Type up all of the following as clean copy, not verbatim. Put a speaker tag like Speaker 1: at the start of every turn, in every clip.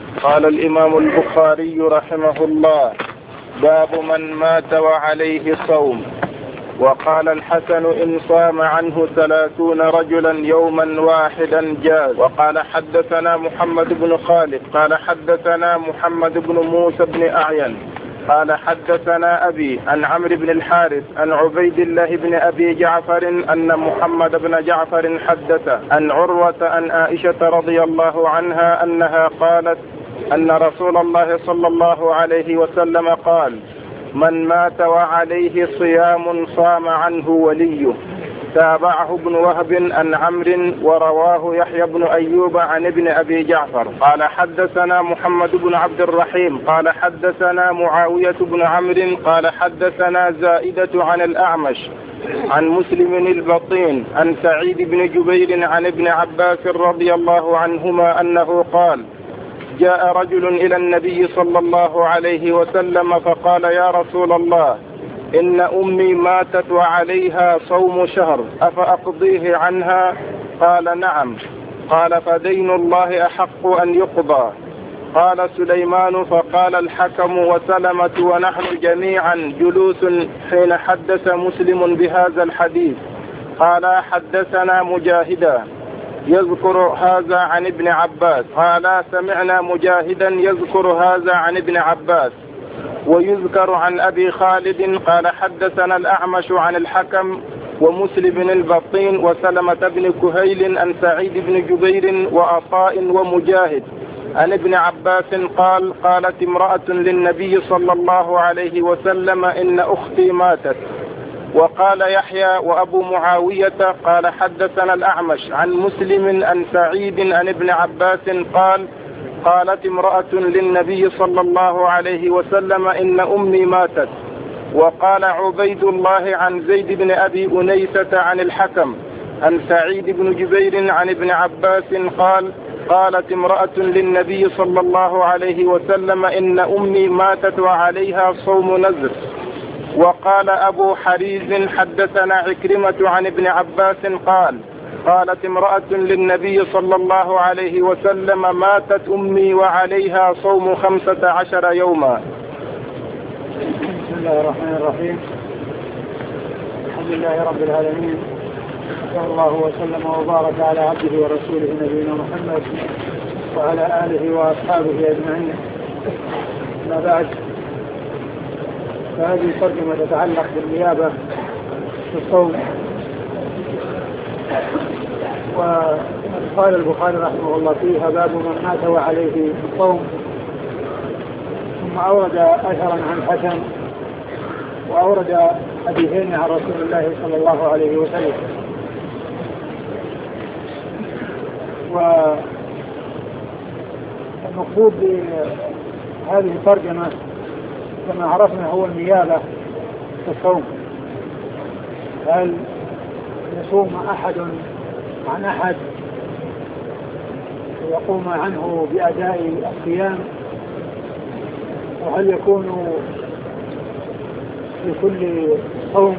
Speaker 1: قال الإمام البخاري رحمه الله: باب من مات وعليه صوم. وقال الحسن: إن صام عنه 30 رجلا يوما واحدا جاز. وقال حدثنا محمد بن خالد قال حدثنا محمد بن موسى بن أعين قال حدثنا أبي عن عمرو بن الحارث عن عبيد الله بن أبي جعفر أن محمد بن جعفر حدث عن عروة عن عائشة رضي الله عنها أنها قالت أن رسول الله صلى الله عليه وسلم قال: من مات وعليه صيام صام عنه وليه. تابعه ابن وهب عن عمرو ورواه يحيى بن أيوب عن ابن أبي جعفر قال حدثنا محمد بن عبد الرحيم قال حدثنا معاوية بن عمرو قال حدثنا زائدة عن الأعمش عن مسلم البطين عن سعيد بن جبير عن ابن عباس رضي الله عنهما أنه قال: جاء رجل إلى النبي صلى الله عليه وسلم فقال: يا رسول الله، إن أمي ماتت وعليها صوم شهر، أفأقضيه عنها؟ قال: نعم. قال: فدين الله أحق أن يقضى. قال سليمان: فقال الحكم وسلمة ونحن جميعا جلوس حين حدث مسلم بهذا الحديث. قال: حدثنا مجاهدا يذكر هذا عن ابن عباس. قال: سمعنا مجاهدا يذكر هذا عن ابن عباس. ويذكر عن أبي خالد قال: حدثنا الأعمش عن الحكم ومسلم بن البطين وسلمة بن كهيل عن سعيد بن جبير وعطاء ومجاهد عن ابن عباس قال: قالت امرأة للنبي صلى الله عليه وسلم: إن أختي ماتت. وقال يحيى وأبو معاوية قال: حدثنا الأعمش عن مسلم عن سعيد عن ابن عباس قال: قالت امرأة للنبي صلى الله عليه وسلم: إن أمي ماتت. وقال عبيد الله عن زيد بن أبي أنيسة عن الحكم عن سعيد بن جبير عن ابن عباس قال: قالت امرأة للنبي صلى الله عليه وسلم: إن أمي ماتت وعليها صوم نذر. وقال أبو حريز: حدثنا عكرمة عن ابن عباس قال: قالت امرأة للنبي صلى الله عليه وسلم: ماتت أمي وعليها صوم 15 يوما.
Speaker 2: بسم الله الرحمن الرحيم. الحمد لله رب العالمين، صلى الله وسلم وبارك على عبده ورسوله نبينا محمد وعلى آله وأصحابه أجمعين. ما بعد، فهذه الترجمة تتعلق بالنيابة في الصوم. وقال البخاري رحمه الله فيها: باب من مات وعليه الصوم. ثم أورد أثرا عن حسن وأورد حديثين عن رسول الله صلى الله عليه وسلم. والمقصود بهذه الترجمة كما عرفنا هو النيابة في الصوم. هل يصوم أحد عن أحد ويقوم عنه بأداء الصيام، وهل يكون في كل صوم؟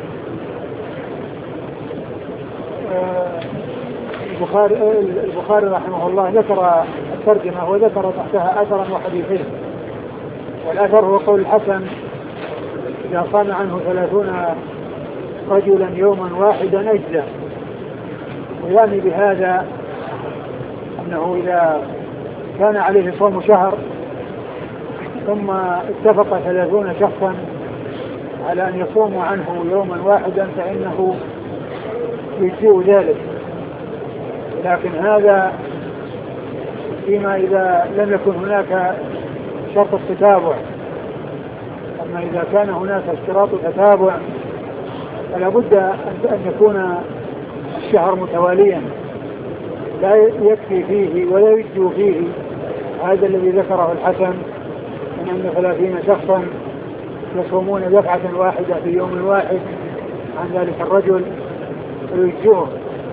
Speaker 2: البخاري رحمه الله ذكر الترجمة وذكر تحتها أثرا وحديثين. والأثر هو قول الحسن: إذا صام عنه 30 رجلا يوما واحدا أجزى. ويعني بهذا أنه إذا كان عليه صوم شهر ثم اتفق 30 شخصا على أن يصوموا عنه يوما واحدا فإنه يجزئ ذلك. لكن هذا فيما إذا لم يكن هناك شرط التتابع. أما إذا كان هناك اشتراط التتابع فلا بد أن يكون الشهر متواليا لا يكفي فيه ولا يجزئ فيه هذا الذي ذكره الحسن من أن 30 شخصا يصومون دفعة واحدة في يوم واحد عن ذلك الرجل ويجزئه.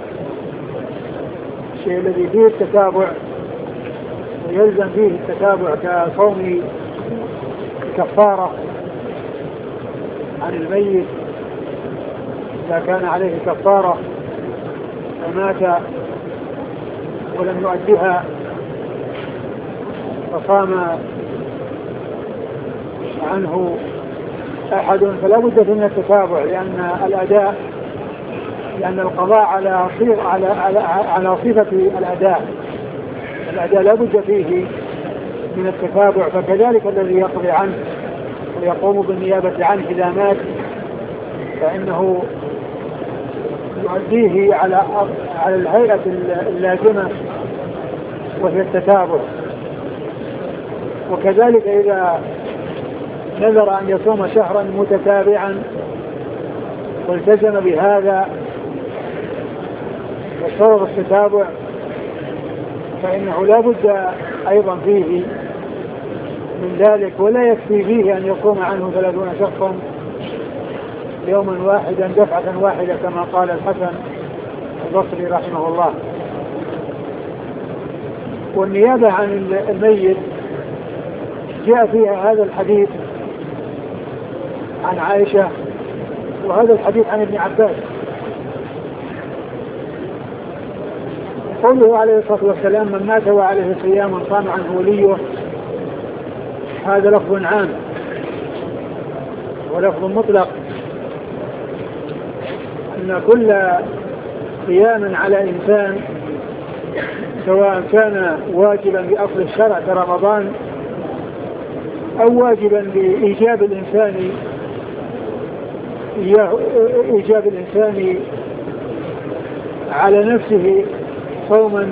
Speaker 2: الشيء الذي فيه التتابع ويلزم فيه التتابع كصوم كفارة عن الميت إذا كان عليه كفارة ومات ولم يؤدها فصام عنه أحد فلا بد من التتابع، لأن القضاء على صفة الأداء لا بد فيه من التتابع. فكذلك الذي يقضي عنه ويقوم بالنيابة عنه إذا مات فإنه يؤديه على الهيئة اللازمة وهي التتابع. وكذلك إذا نذر أن يصوم شهرا متتابعا والتزم بهذا وشرط التتابع فإنه لا بد أيضا فيه من ذلك، ولا يكفي فيه أن يصوم عنه 30 شخصا يوما واحدا دفعة واحدة كما قال الحسن البصري رحمه الله. والنيابة عن الميت جاء فيها هذا الحديث عن عائشة وهذا الحديث عن ابن عباس. قوله عليه الصلاة والسلام من مات وعليه صيام صام عنه وليه، هذا لفظ عام ولفظ مطلق، أن كل صيام على إنسان سواء كان واجبا بأصل الشرع كرمضان أو واجبا بإيجاب الإنسان على نفسه صوما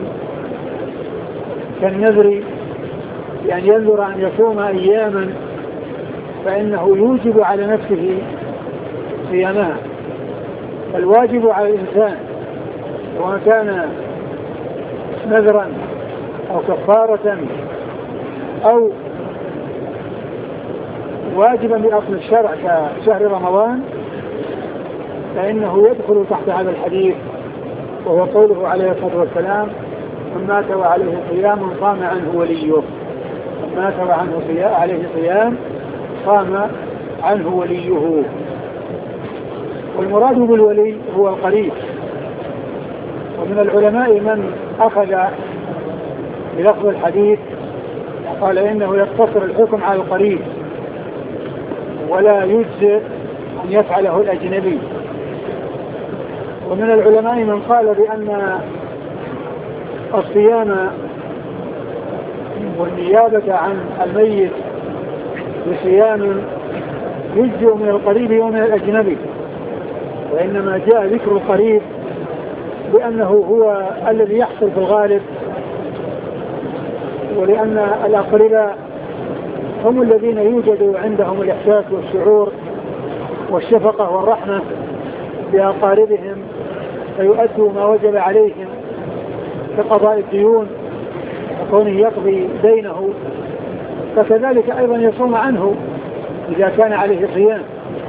Speaker 2: كالنذر، يعني ينذر أن يصوم أياما فإنه يوجب على نفسه صيامها. فالواجب على الإنسان سواء كان نذرا أو كفارة أو واجبا بأصل الشرع كشهر رمضان فإنه يدخل تحت هذا الحديث، وهو قوله عليه الصلاة والسلام من مات وعليه صيام صام عنه وليه. من مات عليه صيام صام عنه وليه. والمراد بالولي هو القريب. ومن العلماء من أخذ بلفظ الحديث قال إنه يقتصر الحكم على القريب ولا يجزئ أن يفعله الأجنبي. ومن العلماء من قال بأن الصيام والنيابة عن الميت بصيام يجزئ من القريب ومن الأجنبي، وإنما جاء ذكر القريب لأنه هو الذي يحصل في الغالب، ولأن الأقرباء هم الذين يوجد عندهم الإحساس والشعور والشفقة والرحمة بأقاربهم فيؤدوا ما وجب عليهم كقضاء الديون وكونه يقضي دينه، فكذلك أيضا يصوم عنه إذا كان عليه صيام.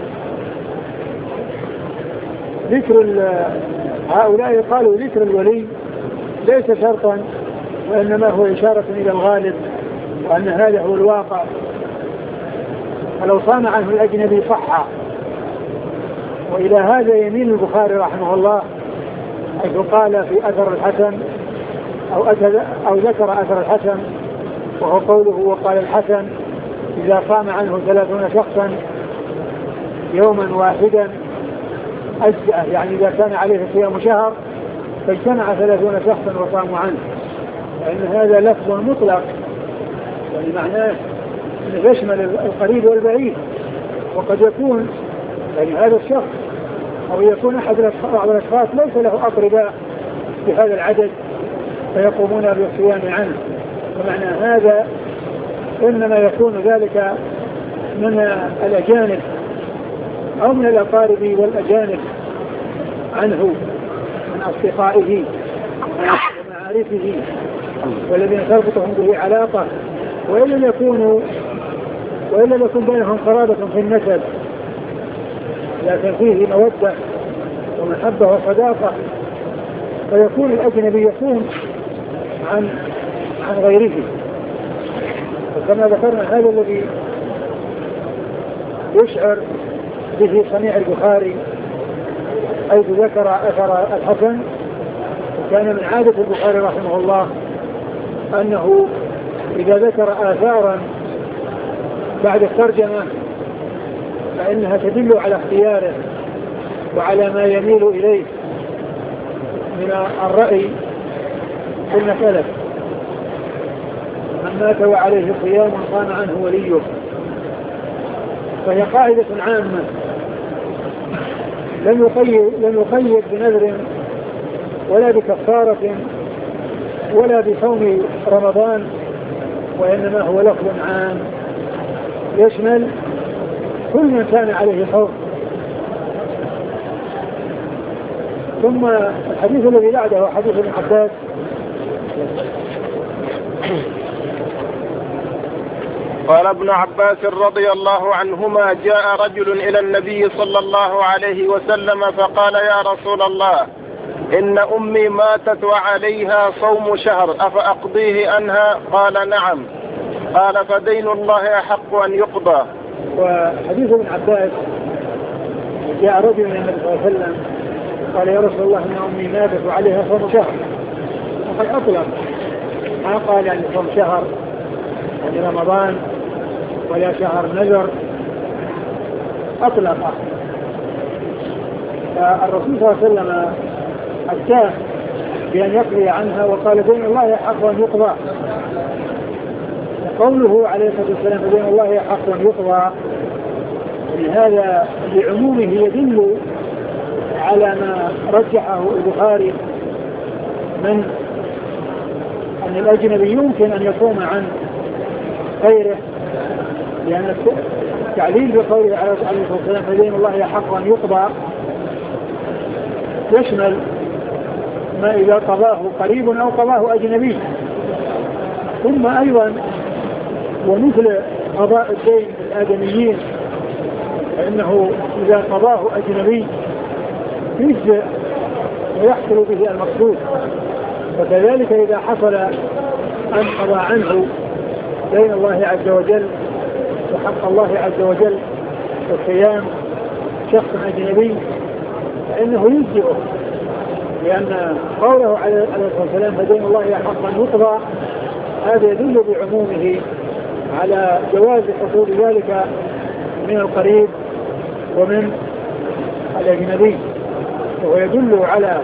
Speaker 2: ذكر هؤلاء قالوا ذكر الولي ليس شرطا وإنما هو إشارة إلى الغالب وأن هذا هو الواقع. فلو صام عنه الأجنبي صح. وإلى هذا يميل البخاري رحمه الله حيث قال في أثر الحسن أو ذكر أثر الحسن، وهو قوله وقال الحسن إذا صام عنه 30 شخصا يوما واحدا أجزأه، يعني إذا كان عليه صيام شهر فاجتمع 30 شخصا وصاموا عنه، فإن هذا لفظ مطلق يعني معناه أنه يشمل القريب والبعيد. وقد يكون يعني هذا الشخص أو يكون أحد الأشخاص ليس له أقرباء بهذا العدد فيقومون بالصيام عنه، فمعنى هذا إنما يكون ذلك من الأجانب أو من الأقارب والأجانب عنه من أصدقائه ومعارفه والذين تربطهم به علاقة، وإلا يكون بينهم قرابة في النسب لكن فيه مودة ومحبة وصداقة، فيكون الأجنبي يصوم عن غيره. وكما ذكرنا هذا الذي يشعر به صنيع البخاري حيث ذكر أثر الحسن. وكان من عادة البخاري رحمه الله أنه إذا ذكر آثارا بعد الترجمة فإنها تدل على اختياره وعلى ما يميل إليه من الرأي في المسألة. من مات وعليه صيام قام عنه وليه، فهي قاعدة عامة لم يقيد بنذر ولا بكفارة ولا بصوم رمضان، وإنما هو لفظ عام يشمل كل من كان عليه صوم. ثم الحديث الذي بعده حديث ابن عباس
Speaker 1: قال ابن عباس رضي الله عنهما: جاء رجل إلى النبي صلى الله عليه وسلم فقال: يا رسول الله، إن أمي ماتت وعليها صوم شهر أفأقضيه عنها؟ قال: نعم. قال: فدين الله أحق أن يقضى.
Speaker 2: وحديث ابن عباس: جاء رجل إلى النبي صلى الله عليه وسلم قال: يا رسول الله، إن أمي ماتت وعليها صوم شهر. وقد أطلق، ما قال يعني صوم شهر يعني رمضان ولا شهر نذر، أطلق. فالرسول صلى الله عليه وسلم أفتاه بأن يقضي عنها وقال: دين الله حق أن يقضى. قوله عليه الصلاة والسلام: دين الله حق أن يقضى، لهذا بعمومه يدل على ما رجحه البخاري من أن الأجنبي يمكن أن يصوم عن غيره، لأن التعليل بقوله عليه الصلاة والسلام: فدين الله حق أن يقضى يشمل ما إذا قضاه قريب أو قضاه أجنبي. ثم أيضا ومثل قضاء الدين الآدميين فإنه إذا قضاه أجنبي يجزئ ويحصل به المقصود، وكذلك إذا حصل أن قضى عنه دين الله عز وجل وحق الله عز وجل وصيام شخص أجنبي فإنه يجزئه، لأن قوله عليه الصلاة والسلام: فدين الله حق أن يقضى، هذا يدل بعمومه على جواز حصول ذلك من القريب ومن الأجنبي، وهو يدل على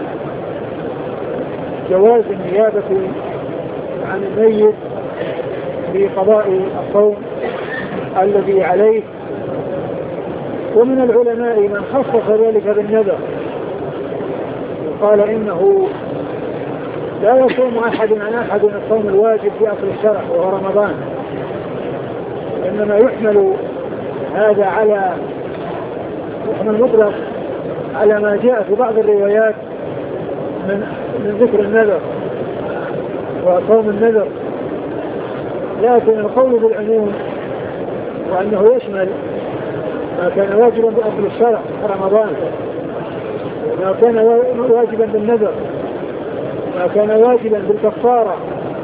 Speaker 2: جواز النيابة عن الميت في قضاء الصوم الذي عليه. ومن العلماء من خصص ذلك بالنذر وقال إنه لا يصوم أحد عن أحد الصوم الواجب في أصل الشرع وهو رمضان، إنما يحمل هذا على يحمل مطلق على ما جاء في بعض الروايات من ذكر النذر وصوم النذر، لكن القول بالعموم وأنه يشمل ما كان واجبا بأصل الشرع رمضان، ما كان واجبا بالنذر، ما كان واجبا بالكفارة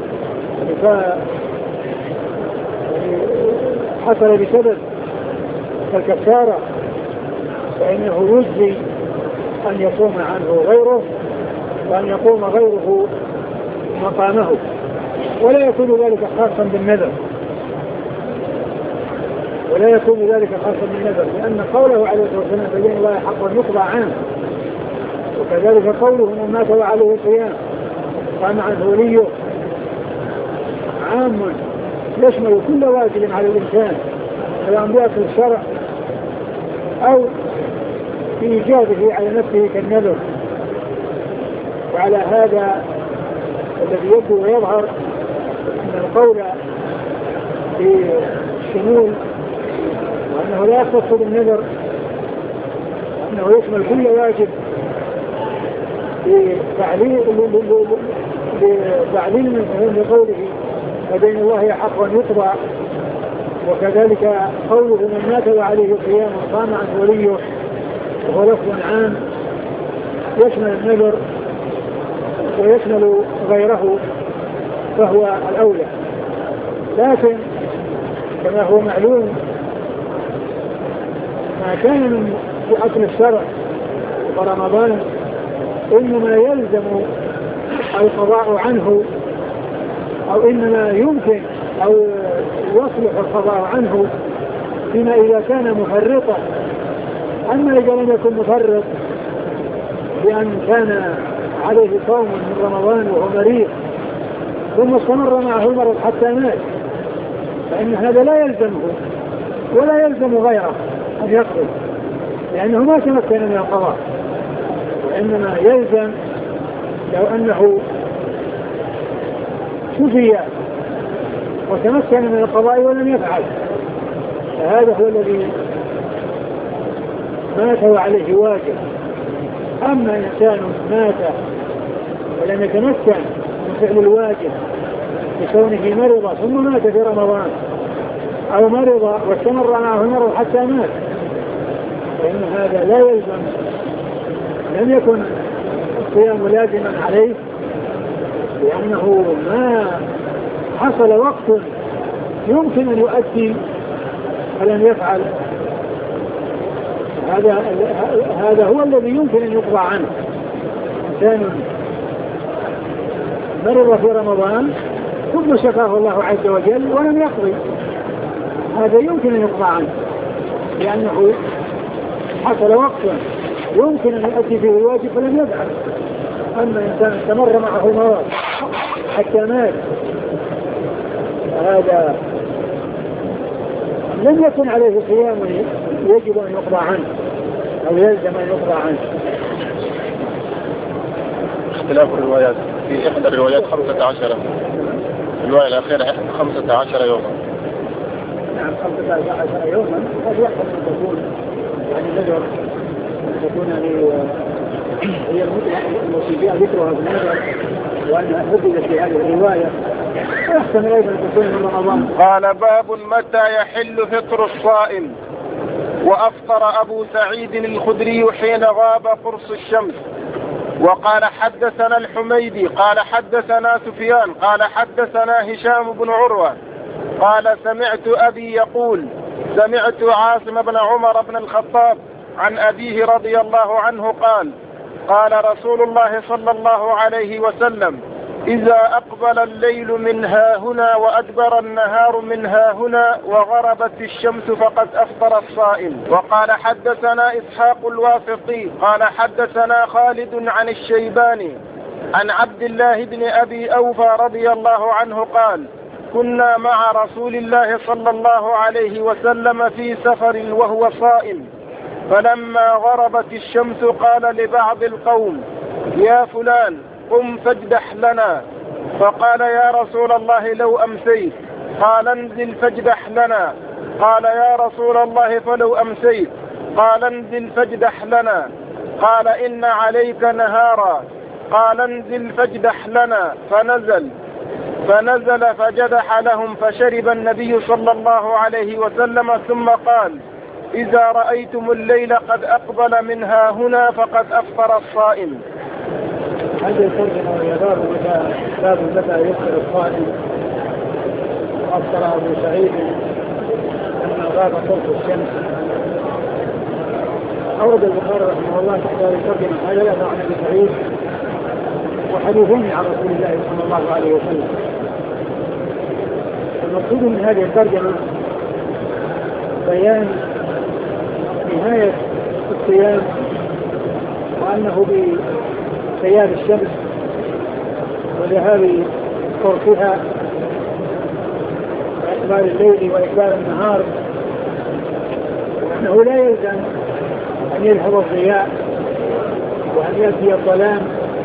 Speaker 2: حصل بسبب الكفارة، فإنه يجزي أن يصوم عنه غيره وأن يقوم غيره مقامه، ولا يكون ذلك خاصا بالنذر، ولا يكون ذلك خاصا بالنذر، لأن قوله عليه الصلاة والسلام: فدين الله حق أن يقضى عنه، وكذلك قوله: من مات وعليه صيام قام عنه وليه، عام يشمل كل واجب على الإنسان سواء بأصل الشرع أو في إيجابه على نفسه كالنذر. وعلى هذا الذي يبدو ويظهر أن القول بالشمول وأنه لا يختص بالنذر، أنه يشمل كل واجب بتعليل من قوله: فدين الله حق أن يقضى، وكذلك قوله: من مات وعليه صيام قام عنه وليه، وهو لفظ عام يشمل النذر ويشمل غيره فهو الأولى. لكن كما هو معلوم ما كان من في أصل الشرع ورمضان إنما يلزم القضاء عنه، أو إنما يمكن أو يصلح القضاء عنه فيما إذا كان مفرطا. أما إذا لم يكن مفرط بأن كان عليه صوم من رمضان وهو مريض ثم استمر معه المرض حتى مات، فإن هذا لا يلزمه ولا يلزم غيره أن يقضي، لأنه ما تمكن من القضاء. وإنما يلزم لو أنه شفي وتمكن من القضاء ولم يفعل، فهذا هو الذي مات وعليه واجب. أما إنسان مات ولم يتمكن من فعل الواجب بكونه مرض ثم مات في رمضان، أو مرض واستمر معه المرض حتى مات، فإن هذا لا يلزم، لم يكن الصيام لازما عليه، لأنه ما حصل وقت يمكن أن يؤدي فلم يفعل. هذا هو الذي يمكن أن يقضى عنه. إنسان مرض في رمضان ثم شفاه الله عز وجل ولم يقضي، هذا يمكن أن يقضى عنه، لأنه حصل وقت يمكن أن يؤدي فيه الواجب فلم يفعل. أما إنسان استمر معه المرض حتى مات، هذا لم يكن عليه صيام يجب أن يقضى عنه أو يلزم أن يقضى عنه.
Speaker 1: اختلاف الروايات، في إحدى الروايات 15، الرواية الأخيرة 15 يوما.
Speaker 2: نعم 15 يوما، قد يحصل أن تكون يعني نذر، تكون يعني هي التي فيها ذكرها في النذر وأنها حددت في هذه الرواية، ويحتمل أيضا أن تكون من رمضان.
Speaker 1: قال باب متى يحل فطر الصائم. وأفطر أبو سعيد الخدري حين غاب قرص الشمس. وقال حدثنا الحميدي قال حدثنا سفيان قال حدثنا هشام بن عروة قال سمعت أبي يقول سمعت عاصم بن عمر بن الخطاب عن أبيه رضي الله عنه قال قال رسول الله صلى الله عليه وسلم إذا أقبل الليل من هاهنا وأدبر النهار من هاهنا وغربت الشمس فقد أفطر الصائم. وقال حدثنا إسحاق الواسطي قال حدثنا خالد عن الشيباني عن عبد الله بن أبي أوفى رضي الله عنه قال كنا مع رسول الله صلى الله عليه وسلم في سفر وهو صائم، فلما غربت الشمس قال لبعض القوم يا فلان قم فاجدح لنا، فقال يا رسول الله لو أمسيت، قال انزل فاجدح لنا، قال يا رسول الله فلو أمسيت، قال انزل فاجدح لنا، قال إن عليك نهارا، قال انزل فاجدح لنا، فنزل فجدح لهم، فشرب النبي صلى الله عليه وسلم ثم قال إذا رأيتم الليل قد أقبل منها هنا فقد أفطر الصائم.
Speaker 2: هذا الترجمة وهي باب متى يفطر الصائم. أفطر أبو سعيد لما غاب قرص الشمس. أورد البخاري رحمه الله تحت هذه الترجمة هذا الأثر عن أبي سعيد وحديثين عن رسول الله صلى الله عليه وسلم. المقصود من هذه الترجمة بيان نهاية الصيام، وأنه بغياب الشمس وذهاب قرصها وإقبال الليل وإقبال النهار، وأنه لا يلزم أن يلحظ الضياء وأن يأتي الظلام،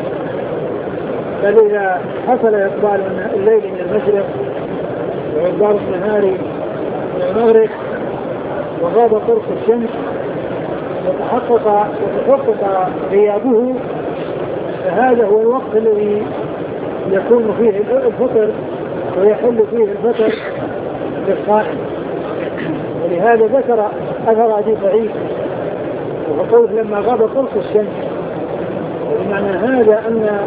Speaker 2: بل إذا حصل إقبال الليل من المشرق وإقبال النهار من المغرب وغاب قرص الشمس وتحقق غيابه، فهذا هو الوقت الذي يكون فيه الفطر ويحل فيه الفطر للصائم. ولهذا ذكر أثر أبي سعيد وقوله لما غاب قرص الشمس، وبمعنى هذا أن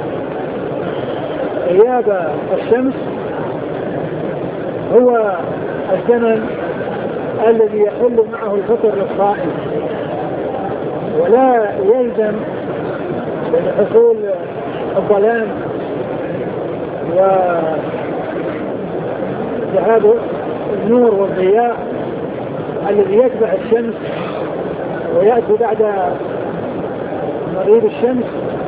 Speaker 2: غياب الشمس هو الزمن الذي يحل معه الفطر للصائم، ولا يلزم بحصول ذهاب النور والضياء الذي يتبع الشمس ويأتي بعد مغيب الشمس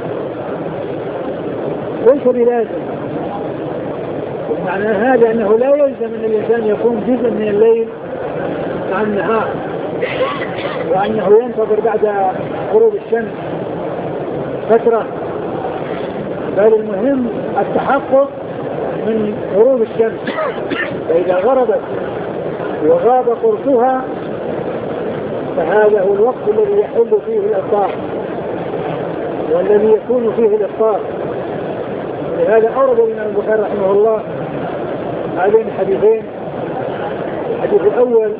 Speaker 2: ليس بلازم. ومعنى هذا أنه لا يلزم أن الإنسان يكون جزء من الليل مع النهار، وأنه ينتظر بعد غروب الشمس فترة، بل المهم التحقق من غروب الشمس. فإذا غربت وغاب قرصها فهذا هو الوقت الذي يحل فيه الإفطار والذي يكون فيه الإفطار. لهذا أورد الإمام البخاري رحمه الله هذين الحديثين. الحديث الأول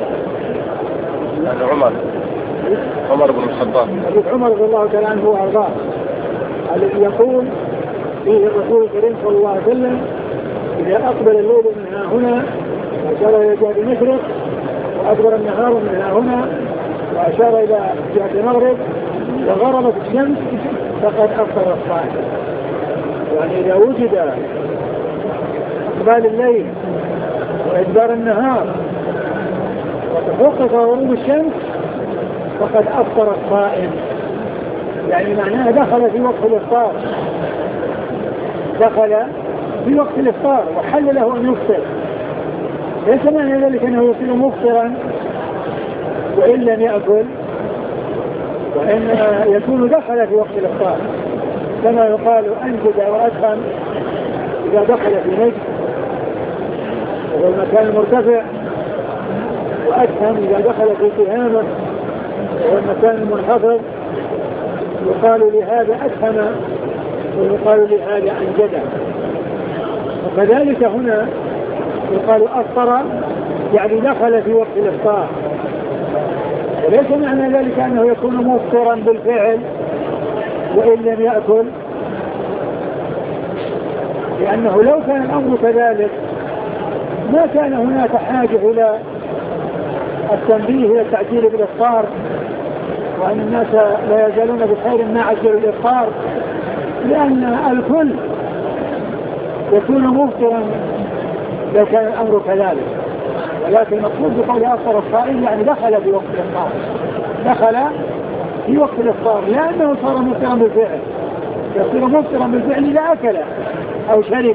Speaker 1: عمر بن الخطاب،
Speaker 2: حديث عمر رضي الله تعالى عنه وأرضاه، الذي يقول فيه الرسول الكريم صلى الله عليه وسلم: إذا أقبل الليل من ها هنا وأشار إلى جهة المشرق، وأدبر النهار من ها هنا وأشار إلى جهة المغرب، وغربت الشمس فقد أفطر الصائم. يعني إذا وجد إقبال الليل وإدبار النهار وتحقق غروب الشمس فقد أفطر الصائم. يعني معناها دخل في وقت الإفطار، دخل في وقت الإفطار وحل له أن يفطر. ليس معنى ذلك أنه يصير مفطرا وإن لم يأكل، وإن يكون دخل في وقت الإفطار، كما يقال أنجد وأدخن إذا دخل في نجد وهو المكان المرتفع، وأدخن إذا دخل في تهامة وهو المكان المنخفض. يقال لهذا أدخن ويقال لهذا أنجد. وكذلك هنا يقال أفطر يعني دخل في وقت الإفطار، وليس معنى ذلك أنه يكون مفطرا بالفعل وإن لم يأكل، لأنه لو كان الأمر كذلك ما كان هناك حاجة إلى التنبيه إلى التعجيل بالإفطار، وأن الناس لا يزالون بخير ما عجلوا الإفطار، لأن الكل يكون مفطرا لو كان الأمر كذلك. ولكن المقصود بقول أفطر الصائم يعني دخل في وقت الإفطار، دخل في وقت الإفطار، لأنه صار مفطرا بالفعل. يصير مفطرا بالفعل إذا أكل أو شرب.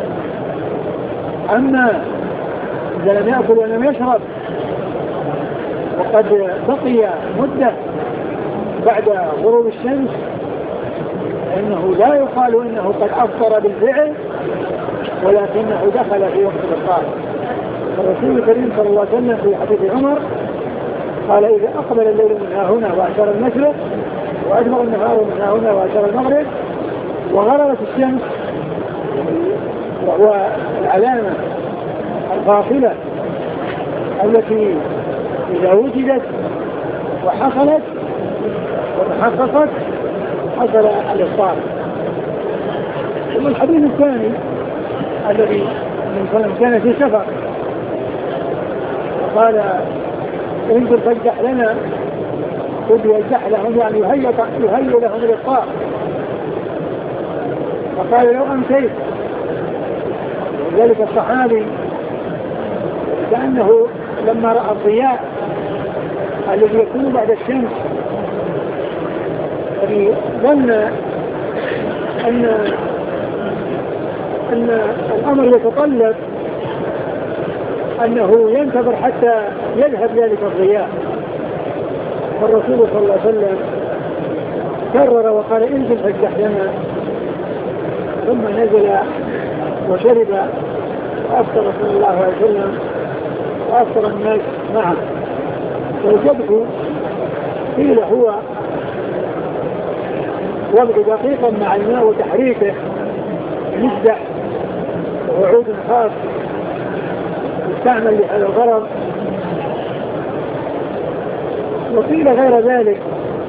Speaker 2: أما إذا لم يأكل ولم يشرب وقد بقي مدة بعد غروب الشمس فإنه لا يقال إنه قد أفطر بالفعل، ولكنه دخل في وقت الإفطار. الرسول الكريم صلى الله عليه وسلم في حديث عمر قال: إذا أقبل الليل من ها هنا وأشار المشرق، وأدبر النهار من ها هنا وأشار المغرب، وغربت الشمس، وهو العلامة الفاصلة التي إذا وجدت وحصلت وتحققت حصل الإفطار. والحديث الثاني الذي كان في سفر وقال: انظر فاجدح لنا، قد يجدح لهم يعني يهيئ لهم الإفطار. فقال: لو أمسيت. ولذلك الصحابي كأنه لما رأى الضياء الذي يكون بعد الشمس ظن أن الأمر يتطلب أنه ينتظر حتى يذهب ذلك الضياء. فالرسول صلى الله عليه وسلم كرر وقال: انزل فاجدح لنا. ثم نزل وشرب وأفطر صلى الله عليه وسلم وأفطر الناس معه. والجدح قيل هو وضع دقيقا مع الماء وتحريكه مجدح، وهو عود خاص يستعمل لهذا الغرض. وقيل غير ذلك،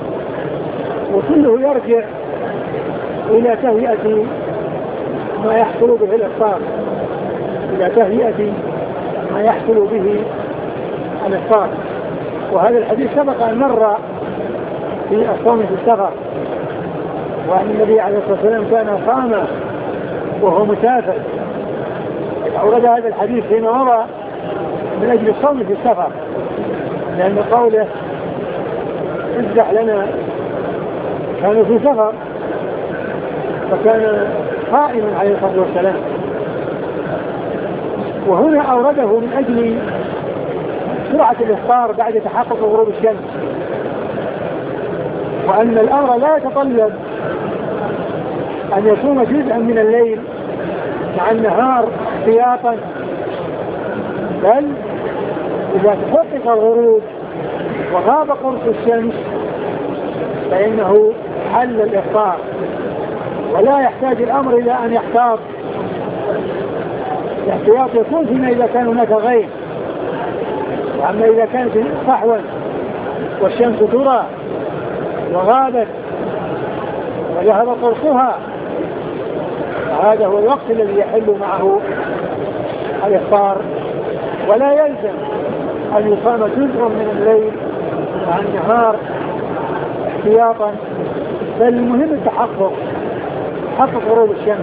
Speaker 2: وكله يرجع إلى تهيئة ما يحصل به الإفطار، إلى تهيئة ما يحصل به الإفطار. وهذا الحديث سبق أن مر في الصوم في السفر، وأن النبي عليه الصلاة والسلام كان صام وهو مسافر، أورد هذا الحديث فيما مضى من أجل الصوم في السفر، لأن قوله افزح لنا كانوا في سفر فكان قائما عليه الصلاة والسلام. وهنا أورده من أجل سرعة الإفطار بعد تحقق غروب الشمس، وأن الأمر لا يتطلب أن يصوم جزءا من الليل مع النهار احتياطا، بل إذا تحقق الغروب وغاب قرص الشمس فإنه حل الإفطار، ولا يحتاج الأمر إلى أن يحتاط. الاحتياط يكون فيما إذا كان هناك غيم، وأما إذا كانت صحوا والشمس ترى وغابت وذهب قرصها هذا هو الوقت الذي يحل معه الإفطار، ولا يلزم أن يصام جزء من الليل مع النهار احتياطا، بل المهم التحقق، تحقق غروب الشمس.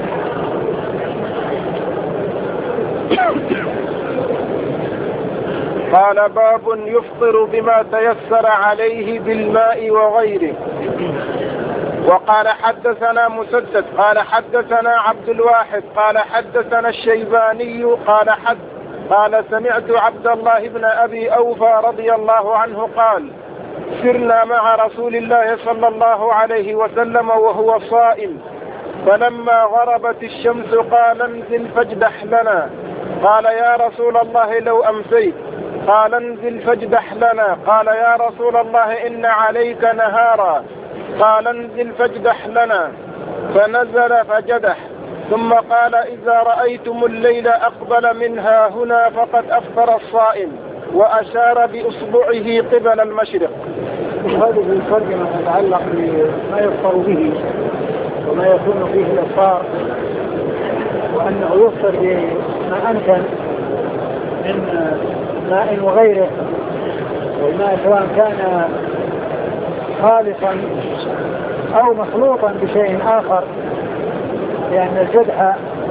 Speaker 1: قال باب يفطر بما تيسر عليه بالماء وغيره. وقال حدثنا مسدد قال حدثنا عبد الواحد قال حدثنا الشيباني قال سمعت عبد الله بن أبي أوفى رضي الله عنه قال سرنا مع رسول الله صلى الله عليه وسلم وهو صائم، فلما غربت الشمس قال انزل فاجدح لنا. قال يا رسول الله لو أمسيت. قال انزل فاجدح لنا. قال يا رسول الله إن عليك نهارا. قال انزل فاجدح لنا. فنزل فجدح، ثم قال إذا رأيتم الليل أقبل منها هنا فقد أفطر الصائم، وأشار بإصبعه قبل المشرق.
Speaker 2: هذه الترجمة تتعلق بما يفطر به وما يكون فيه الإفطار، وأنه يفطر بما أمكن من ماء وغيره، والماء سواء كان خالصا أو مخلوطا بشيء آخر، لأن الجدح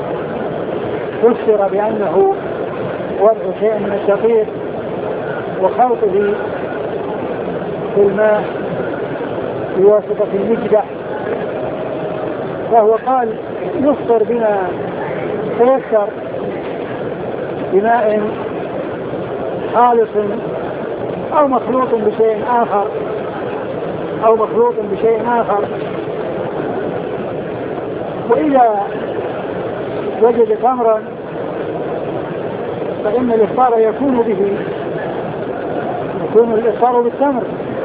Speaker 2: فسر بأنه وضع شيء من الدقيق وخلطه في الماء بواسطة المجدح، فهو قال يفطر بما تيسر بماء خالص أو مخلوط بشيء آخر وإذا وجد تمرا فإن الإفطار يكون الإفطار بالتمر،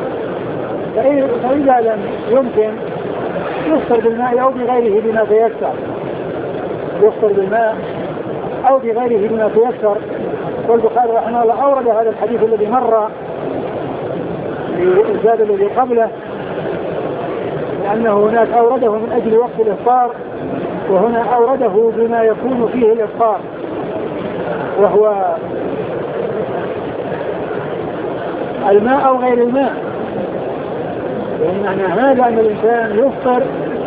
Speaker 2: فإذا لم يمكن يفطر بالماء أو بغيره بما تيسر، والبخاري رحمه الله أورد هذا الحديث الذي مر للزاد الذي قبله، لأنه هناك أورده من أجل وقت الإفطار، وهنا أورده بما يكون فيه الإفطار، وهو الماء أو غير الماء. يعني معنى هذا أن الإنسان يفطر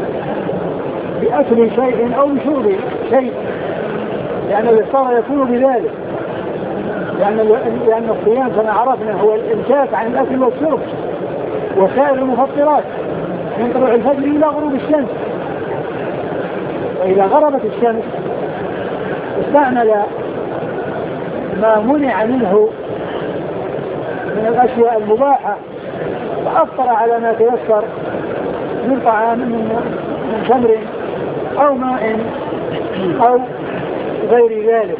Speaker 2: بأكل شيء أو بشرب شيء، لأن الإفطار يكون بذلك، لأن الصيام كما عرفنا هو الإمساك عن الأكل والشرب وسائر المفطرات من طلوع الفجر إلى غروب الشمس. وإذا غربت الشمس استعمل ما منع منه من الأشياء المباحة وأفطر على ما تيسر من طعام من تمر أو ماء أو غير ذلك.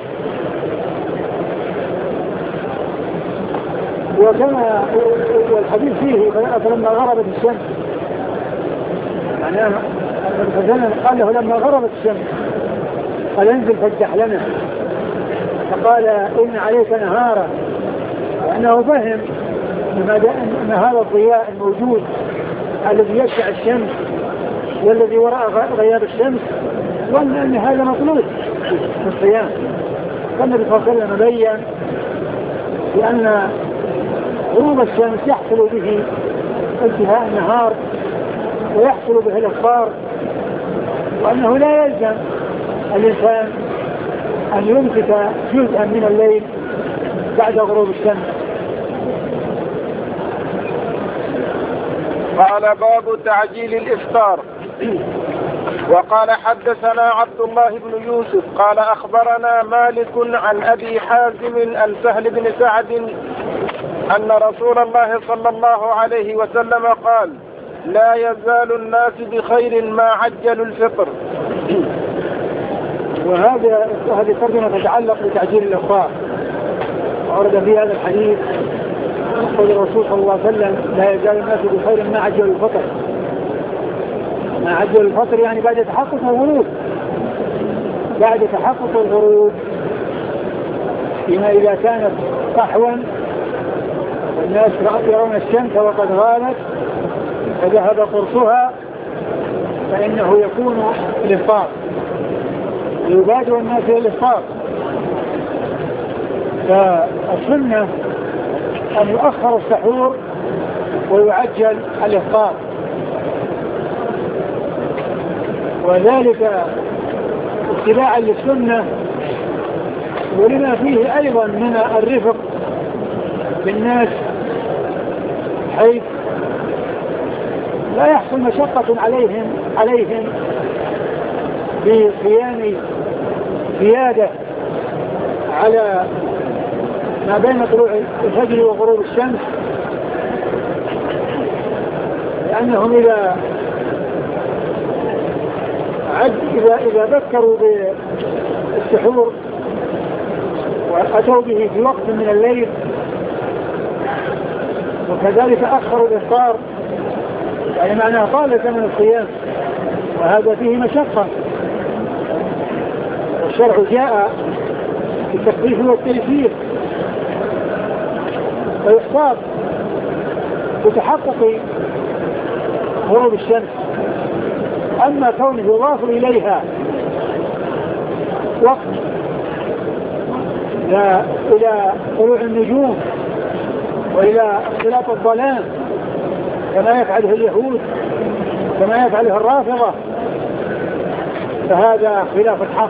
Speaker 2: وكما والحديث فيه فلما غربت الشمس، معناه قال له لما غربت الشمس قال انزل فاجدح لنا، فقال إن عليك نهارا، لأنه فهم أن هذا الضياء الموجود الذي يشع الشمس والذي وراء غياب الشمس، وأن هذا مطلوب في الصيام. فالنبي صلى الله عليه وسلم بين بأن غروب الشمس يحصل به انتهاء النهار ويحصل به الإفطار، وأنه لا يلزم الإنسان أن يمسك جزءا من الليل بعد غروب الشمس.
Speaker 1: قال باب تعجيل الإفطار. وقال حدثنا عبد الله بن يوسف قال أخبرنا مالك عن أبي حازم عن سهل بن سعد أن رسول الله صلى الله عليه وسلم قال لا يزال الناس بخير ما عجلوا الفطر.
Speaker 2: وهذه الترجمة تتعلق بتعجيل الإفطار، ورد في هذا الحديث قول الرسول صلى الله عليه وسلم لا يزال الناس بخير ما عجلوا الفطر. ما عجلوا الفطر يعني بعد تحقق الغروب، بعد تحقق الغروب، فيما إذا كانت صحوا والناس يرون الشمس وقد غابت فذهب قرصها فإنه يكون الإفطار، يبادر الناس إلى الإفطار. فالسنة أن يؤخر السحور ويعجل الإفطار، وذلك اتباعا للسنة ولما فيه أيضا من الرفق بالناس، حيث لا يحصل مشقة عليهم بصيام زيادة على ما بين طلوع الفجر وغروب الشمس، لأنهم إذا ذكروا بالسحور وأتوا به في وقت من الليل وكذلك أخروا الإفطار، يعني معناه طال زمن الصيام، وهذا فيه مشقة. والشرع جاء بالتخفيف والتيسير، ويحتاط بتحقق غروب الشمس. أما كونه يضاف إليها وقت إلى طلوع النجوم وإلى اختلاط الظلام كما يفعله اليهود كما يفعله الرافضة، فهذا خلاف الحق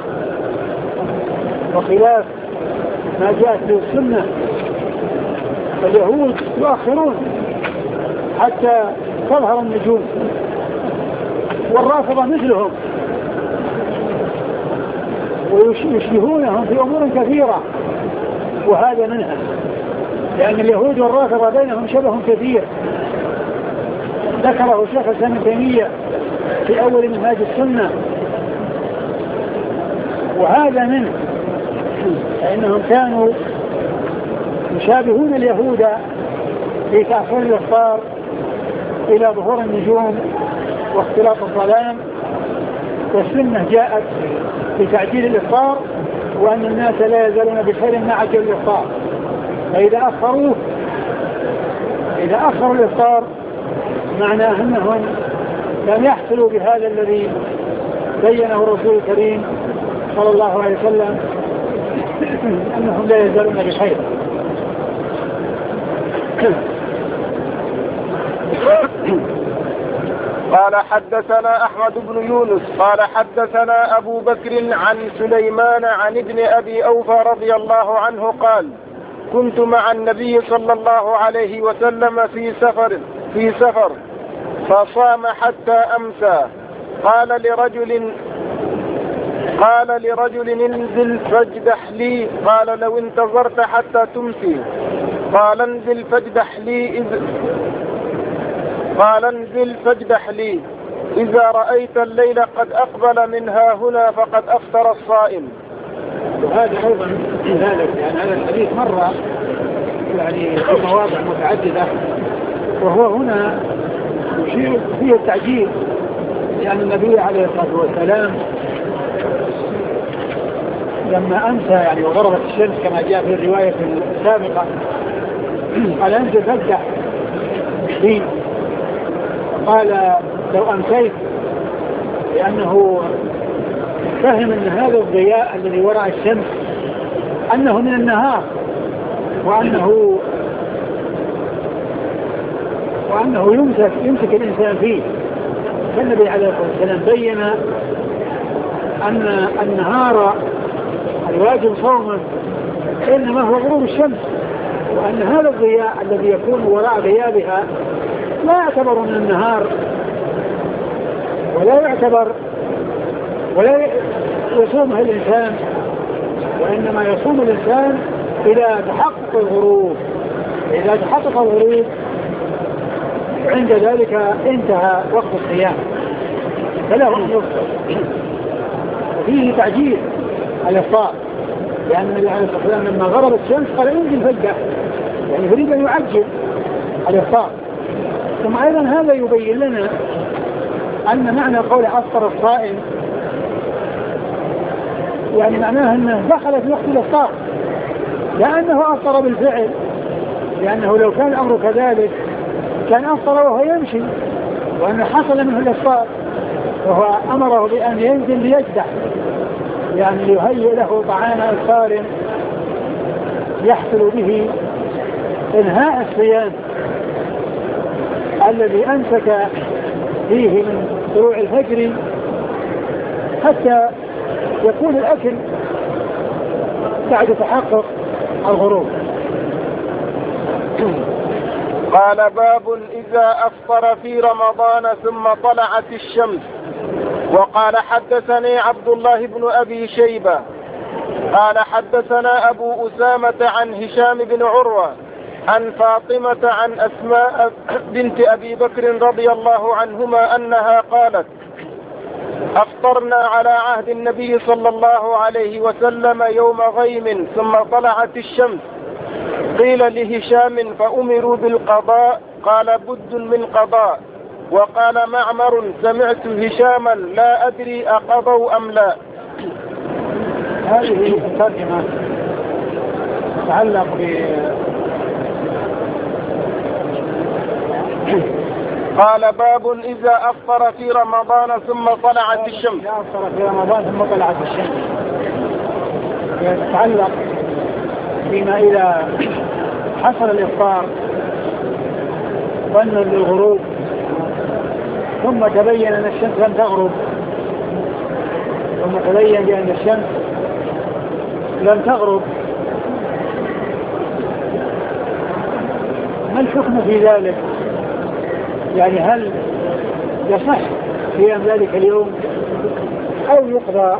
Speaker 2: وخلاف ما جاءت به السنة. اليهود يؤخرون حتى تظهر النجوم، والرافضة مثلهم، ويشبهونهم في أمور كثيرة، وهذا منها، لأن اليهود والرافضة بينهم شبه كثير ذكره شيخ الإسلام ابن تيمية في أول منهاج السنة، وهذا منه، فإنهم كانوا يشابهون اليهود في تأخير الإفطار إلى ظهور النجوم واختلاط الظلام، والسنة جاءت بتعجيل الإفطار، وأن الناس لا يزالون بخير ما عجلوا الإفطار. فإذا أخروا الإفطار معناه أنهم لم يحصلوا بهذا الذي بينه الرسول الكريم صلى الله عليه وسلم، أنهم لا يزالون بخير.
Speaker 1: قال حدثنا أحمد بن يونس قال حدثنا أبو بكر عن سليمان عن ابن أبي أوفى رضي الله عنه قال كنت مع النبي صلى الله عليه وسلم في سفر فصام حتى أمسى. قال لرجل انزل فاجدح لي، قال لو انتظرت حتى تمسي. قال انزل فاجدح لي إذا رأيت الليل قد أقبل منها هنا فقد أفطر الصائم.
Speaker 2: وهذا أيضا ذلك، يعني هذا الحديث مرة يعني في مواضع متعددة، وهو هنا يشير فيه التعجيل، لأن النبي عليه الصلاة والسلام لما أمسى يعني وغربت الشمس كما جاء في الرواية السابقة قال انزل فاجدح لي، قال لو أمسيت، لأنه فهم أن هذا الضياء الذي وراء الشمس أنه من النهار، وأنه يمسك الإنسان فيه. فالنبي عليه الصلاة والسلام بين أن النهار الواجب صوما إنما هو غروب الشمس، وأن هذا الضياء الذي يكون وراء غيابها لا يعتبر من النهار ولا يصومها الإنسان، وإنما يصوم الإنسان إذا تحقق الغروب. إذا تحقق الغروب عند ذلك انتهى وقت الصيام فله أن يفطر. وفيه تعجيل الإفطار، لأن النبي عليه الصلاة والسلام لما غربت الشمس قال انزل فجأة، يعني يريد أن يعجل الإفطار. ثم أيضا هذا يبين لنا أن معنى قول أفطر الصائم يعني معناه أنه دخل في وقت الإفطار، لأنه أفطر بالفعل، لأنه لو كان الأمر كذلك كان أفطر وهو يمشي، وأن حصل منه الإفطار، وهو أمره بأن ينزل ليجدع، يعني يهيئ له طعام إفطار يحصل به إنهاء الصيام الذي أمسك فيه من طلوع الفجر حتى يكون الأكل بعد تحقق الغروب.
Speaker 1: قال باب إذا أفطر في رمضان ثم طلعت الشمس. وقال حدثني عبد الله بن أبي شيبة قال حدثنا أبو أسامة عن هشام بن عروة عن فاطمة عن أسماء بنت أبي بكر رضي الله عنهما أنها قالت أفطرنا على عهد النبي صلى الله عليه وسلم يوم غيم ثم طلعت الشمس، قيل لهشام فأمروا بالقضاء قال بد من قضاء. وقال معمر سمعت هشاما لا أدري أقضوا أم لا.
Speaker 2: هذه الترجمة تتعلق
Speaker 1: قال باب إذا أفطر في رمضان ثم طلعت الشمس.
Speaker 2: إذا أفطر في رمضان ثم طلعت الشمس يتعلق بما إذا حصل الإفطار ظنا للغروب ثم تبين أن الشمس لم تغرب، ثم تبين بأن الشمس لم تغرب، ما الحكم في ذلك؟ يعني هل يصح قيام ذلك اليوم أو يقضى؟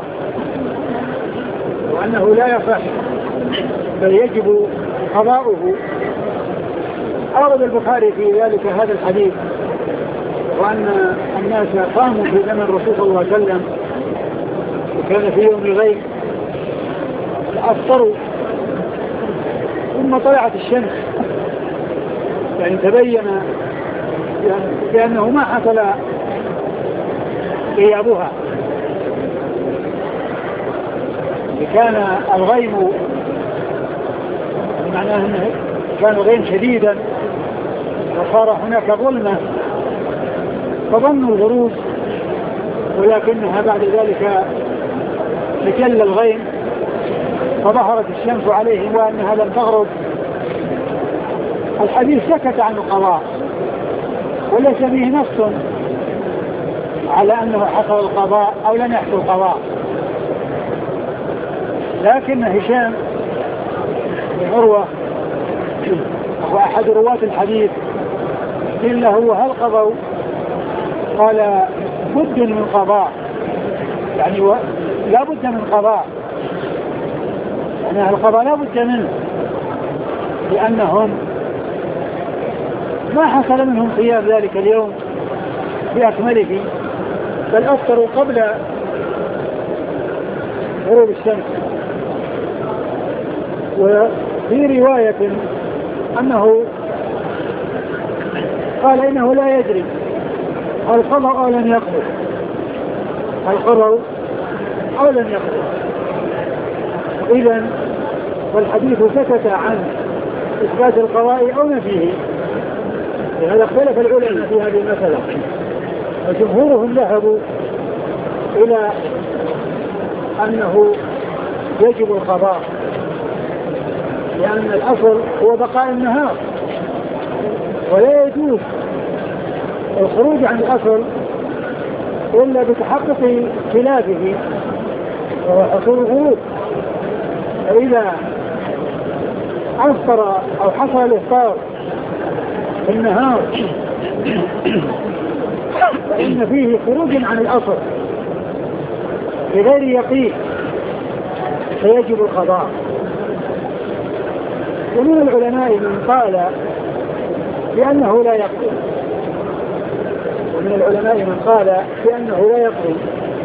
Speaker 2: وأنه لا يصح بل يجب قضاؤه. أورد البخاري في ذلك هذا الحديث، وأن الناس قاموا في زمن الرسول صلى الله عليه وسلم وكان في يوم الغيب أفطروا ثم طلعت الشمس، يعني تبين بأنه ما حصل غيابها، كان الغيم معناه أنه كان الغيم شديدا وصار هناك ظلمة فظنوا الغروب، ولكنها بعد ذلك تجلى الغيم فظهرت الشمس عليهم وأنها لم تغرب. الحديث سكت عن القضاء وليس فيه نص على أنه حصل القضاء أو لم يحصل القضاء، لكن هشام بن عروة هو أحد رواة الحديث قيل له هل قضوا؟ قال بد من قضاء، يعني لا بد من قضاء، يعني القضاء لا بد منه، لأنهم ما حصل منهم قيام ذلك اليوم بأكمله بل أفطروا قبل غروب الشمس. وفي رواية أنه قال إنه لا يدري هل قضوا أو لم يقضوا، هل قضوا أو لم يقضوا. إذن والحديث سكت عن إثبات القضاء أو نفيه، لهذا اختلف العلماء في هذه المسألة، وجمهورهم ذهبوا إلى أنه يجب القضاء، لأن الأصل هو بقاء النهار، ولا يجوز الخروج عن الأصل إلا بتحقق خلافه وهو حصول الغروب. فإذا أفطر أو حصل الإفطار في النهار فإن فيه خروج عن الأصل بغير يقين فيجب القضاء. ومن العلماء من قال بأنه لا يقضي، ومن العلماء من قال بأنه لا يقضي،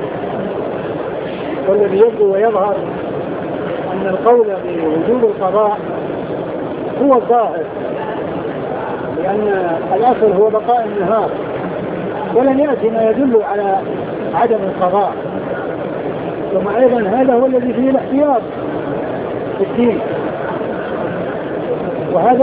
Speaker 2: والذي يبدو ويظهر أن القول بوجوب القضاء هو الظاهر، لأن الأصل هو بقاء النهار، ولم يأتي ما يدل على عدم القضاء. ثم أيضا هذا هو الذي فيه الاحتياط في الدين، وهذا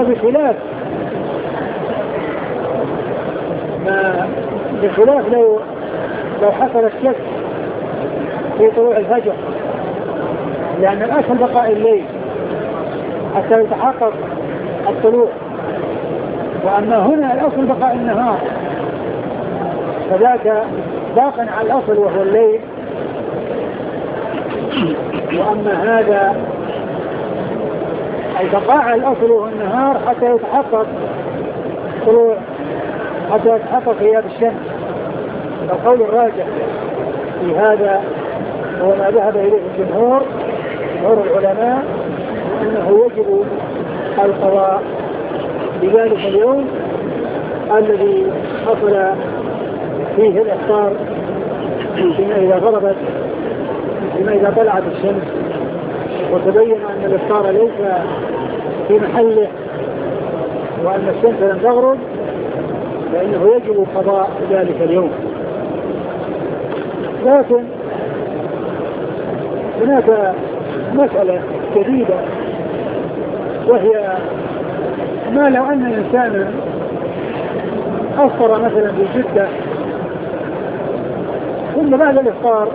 Speaker 2: بخلاف لو حصل الشك في طلوع الفجر، لأن الأصل بقاء الليل حتى يتحقق الطلوع، وأما هنا الأصل بقاء النهار، فذاك باق على الأصل وهو الليل. وأما هذا أي بقاء على الأصل وهو النهار حتى يتحقق طلوع، حتى يتحقق غياب الشمس. القول الراجح في هذا هو ما ذهب إليه جمهور العلماء، أنه يجب القضاء بذلك اليوم الذي حصل فيه الإفطار، فيما إذا طلعت الشمس وتبين أن الإفطار ليس في محله وأن الشمس لم تغرب، فإنه يجب قضاء ذلك اليوم. لكن هناك مسألة جديدة، وهي ما لو أن إنسانا أفطر مثلا بجدة ثم بعد الإفطار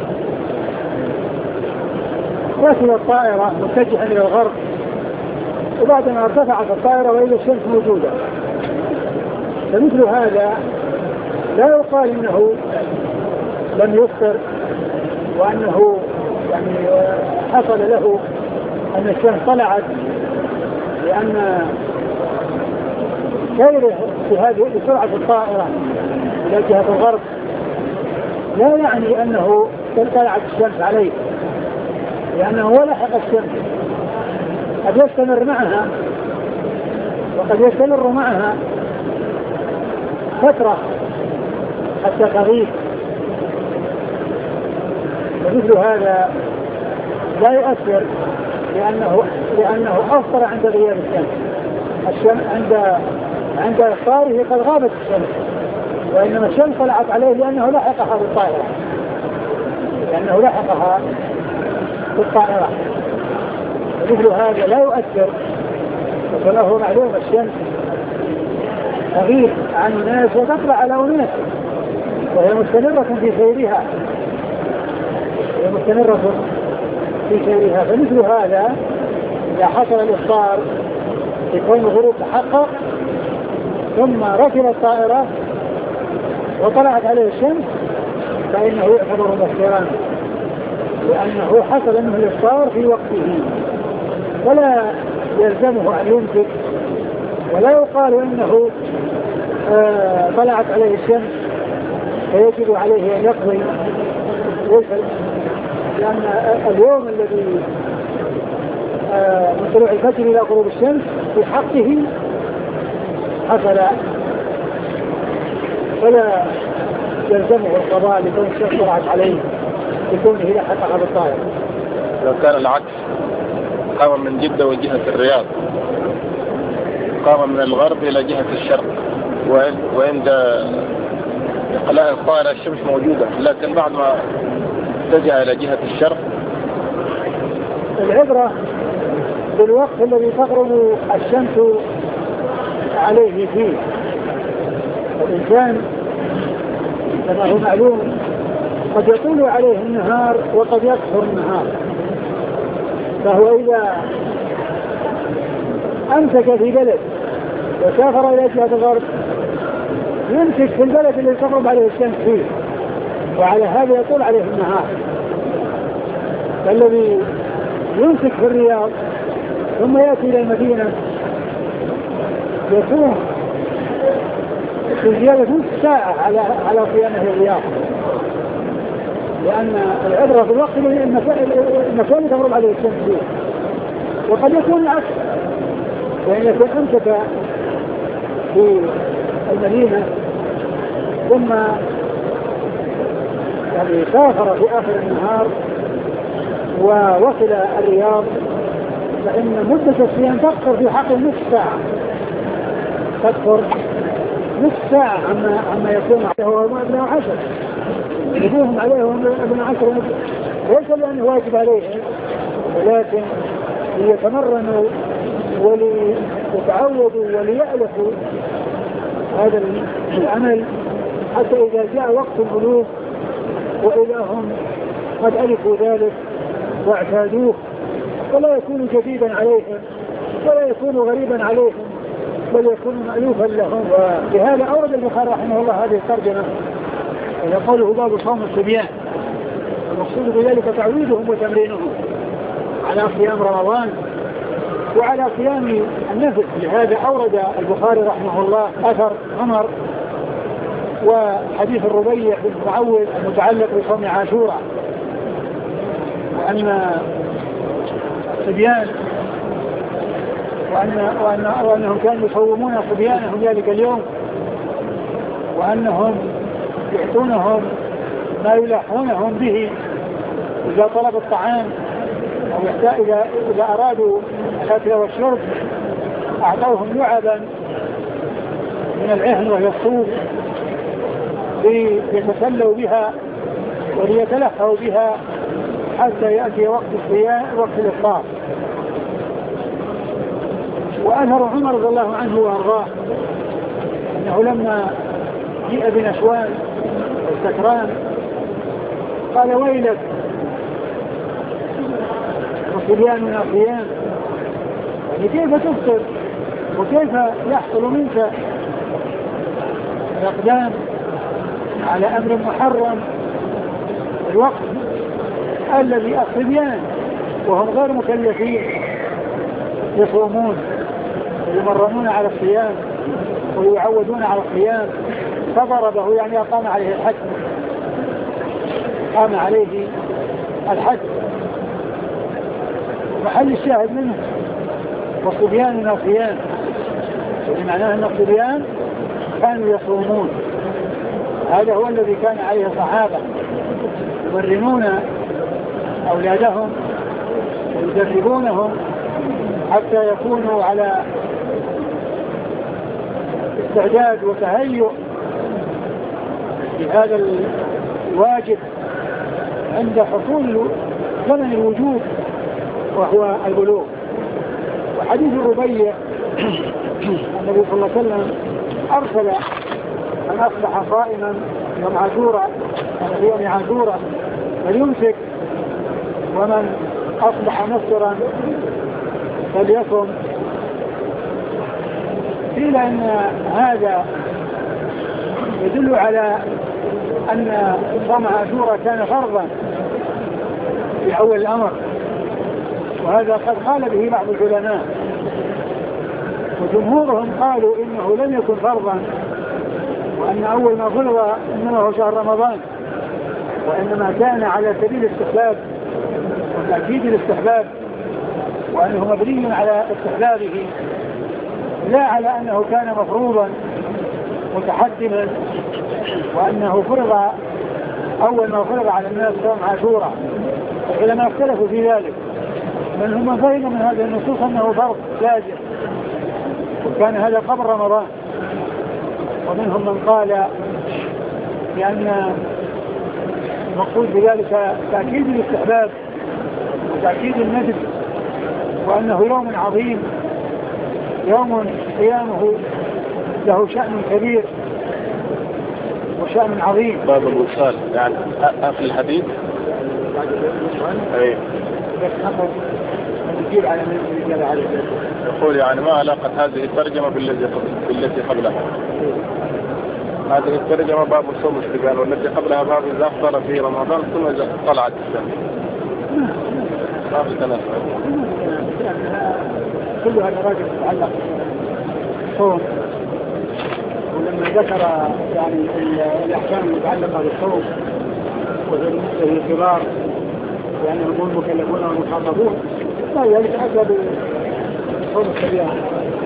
Speaker 2: ركب الطائرة متجها إلى الغرب، وبعدما ارتفعت الطائرة وإذا الشمس موجودة، فمثل هذا لا يقال إنه لم يفطر وأنه يعني حصل له أن الشمس طلعت، لأن سيره في هذه بسرعة الطائرة إلى جهة الغرب لا يعني أنه طلعت الشمس عليه، لأنه هو لحق الشمس، قد يستمر معها وقد يستمر معها فترة حتى تغيب، ومثل هذا لا يؤثر لأنه أفطر عند غياب الشمس، عند إفطاره قد غابت الشمس، وإنما الشمس طلعت عليه لأنه لحقها بالطائرة، ومثل هذا لا يؤثر، وكما معلوم الشمس تغيب عن الناس وتطلع على أناس وهي مستمرة في سيرها، فمثل هذا إذا حصل الإفطار يكون الغروب تحقق ثم ركب الطائرة وطلعت عليه الشمس فإنه يعتبر مفطرا، لأنه حصل منه الإفطار في وقته، ولا يلزمه أن يمسك، ولا يقال إنه طلعت عليه الشمس فيجب عليه أن يقضي، لأن اليوم الذي من طلوع الفجر إلى غروب الشمس في حقه حصل، فلا يلزمه القضاء لكون الشمس طلعت عليه لكونه لحقها بالطائرة.
Speaker 1: لو كان العكس، قام من جدة وجهة الرياض، قام من الغرب إلى جهة الشرق، وعند إقلاع الطائرة الشمس موجودة، لكن بعد ما اتجه إلى جهة الشرق.
Speaker 2: العبرة بالوقت الذي تغرب الشمس عليه فيه. الإنسان كما هو معلوم قد يطول عليه النهار وقد يقصر النهار، فهو إذا أمسك في بلد وسافر إلى جهة الغرب يمسك في البلد الذي تغرب عليه الشمس فيه، وعلى هذا يطول عليه النهار. فالذي يمسك في الرياض ثم يأتي إلى المدينة يصوم في زيادة نصف ساعة على صيامه الرياض، لأن العبرة بالوقت المكان تغرب عليه الشمس فيه، وقد يكون العكس، يعني يكون أمسك في المدينة ثم يعني سافر في آخر النهار ووصل الرياض، فإن مدة الصيام تقصر في حق نصف ساعة، تقصر نصف ساعة عما يكون عليه هو ابن 10 يجوهم عليه هو ابن 10 ليس لأنه واجب عليه، ولكن ليتمرنوا وليتعودوا وليألفوا هذا العمل حتى إذا جاء وقت البلوغ وإذا هم قد ألفوا ذلك واعتادوه ولا يكون جديدا عليهم ولا يكون غريبا عليهم بل يكون مألوفا لهم. ولهذا أورد البخاري رحمه الله هذه الترجمة إلى قوله باب صوم الصبيان، المقصود بذلك تعويدهم وتمرينهم على صيام رمضان وعلى صيام النفل. لهذا أورد البخاري رحمه الله أثر عمر وحديث الربيع بن معوذ المتعلق بصوم عاشوراء، وأن الصبيان وأنهم كانوا يصومون صبيانهم ذلك اليوم، وأنهم يعطونهم ما يلاحونهم به إذا طلب الطعام أو إذا أرادوا الأكل والشرب، أعطوهم لعبا من العهن وهي الصوف ليتسلوا بها وليتلهوا بها حتى يأتي وقت الصيام وقت الإفطار. وأثر عمر رضي الله عنه وأرضاه أنه لما جيء بنشوان السكران قال ويلك وصبياننا صيام، يعني كيف تفطر وكيف يحصل منك الأقدام على أمر محرم الوقت الذي الصبيان وهم غير مكلفين يصومون ويمرنون على الصيام ويعودون على الصيام، فضربه يعني أقام عليه الحد، قام عليه الحد. محل الشاهد منه وصبياننا صيام، يعني معناه أن الصبيان كانوا يصومون، هذا هو الذي كان عليه الصحابة يمرنون أولادهم ويدربونهم حتى يكونوا على استعداد وتهيؤ لهذا الواجب عند حصول زمن الوجوب وهو البلوغ. وحديث الربيع النبي صلى الله عليه وسلم أرسل من أصبح صائما يوم عاشوراء في يوم عاشوراء فليمسك، ومن أصبح مفطرا فليصم. قيل أن هذا يدل على أن صوم عاشوراء كان فرضا في أول الأمر، وهذا قد قال به بعض العلماء، وجمهورهم قالوا إنه لم يكن فرضا، وأن أول ما فرض إنما هو شهر رمضان، وإنما كان على سبيل الاستحباب وتأكيد الاستحباب، وأنه مبني على استحبابه لا على أنه كان مفروضا متحدما، وأنه فرض أول ما فرض على الناس صوم عاشوراء. العلماء اختلفوا في ذلك، من هم فهموا من هذه النصوص أنه فرض لازم وكان هذا قبل رمضان، ومنهم من قال بأن المقصود بذلك تأكيد الاستحباب وتأكيد الندب، وأنه يوم عظيم، يوم قيامه له شأن كبير وشأن عظيم.
Speaker 1: باب الوصال يعني آخر الحديث أي
Speaker 2: نجيب على من الرجال عليه.
Speaker 1: يقول يعني ما علاقة هذه الترجمة بالتي قبلها؟ هذه الترجمة باب صوم الصبيان، والتي قبلها باب إذا أفطر في رمضان ثم إذا طلعت الشمس.
Speaker 2: كلها دراجة تتعلق بالصوم. ولما ذكر يعني الأحكام المتعلقة بالصوم وفي الكبار لأنهم هم المكلفون والمخاطبون لا ذلك أتى بالصوم الكبير